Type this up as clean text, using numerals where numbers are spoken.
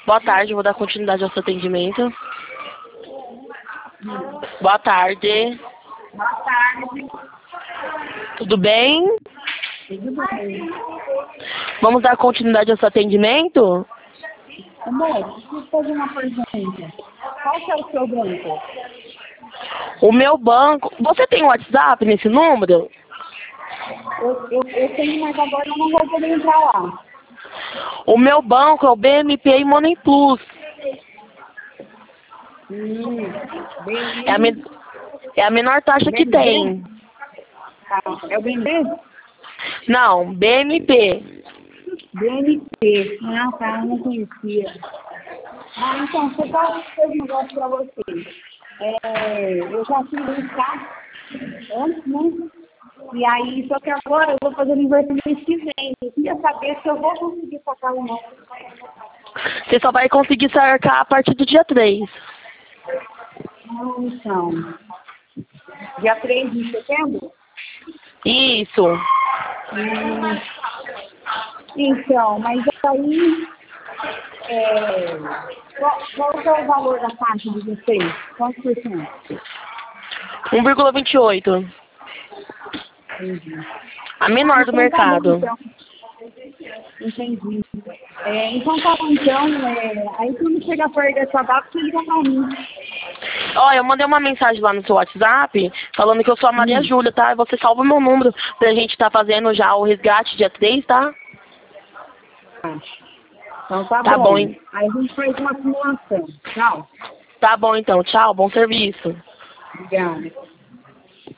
Boa tarde, vou dar continuidade ao seu atendimento. Boa tarde. Boa tarde. Tudo bem? Tudo bem? Vamos dar continuidade ao seu atendimento? Amor, deixa eu fazer uma pergunta. Qual que é o seu banco? O meu banco... Você tem WhatsApp nesse número? Eu tenho, mas agora eu não vou poder entrar lá. O meu banco é o BMP e Money Plus. BN, É a menor taxa que BNB? tem. Tá, é o BNB? Não, BMP. BNP. Ah, tá, eu não conhecia. Ah, então, você pode fazer um negócio pra você. Eu já fiz um carro antes, né? E aí, só que agora eu vou fazer aniversário mês que vem. Eu queria saber se eu vou conseguir pagar ou não. Você só vai conseguir sacar a partir do dia 3. Não, então. Dia 3 de setembro? Isso. Então, mas aí, qual que é o valor da taxa de vocês? Quantos por cento? 1,28. Entendi. A menor do Então tá bom, mercado. então. Entendi. Então tá bom, então. Aí quando chegar perto dessa data, você liga pra mim. Ó, eu mandei uma mensagem lá no seu WhatsApp falando que eu sou a Maria Júlia, tá? Você salva o meu número pra gente tá fazendo já o resgate dia 3, tá? Então tá Tá bom, bom. hein? Aí a gente faz uma simulação. Tchau. Tá bom então, tchau, bom serviço. Obrigada.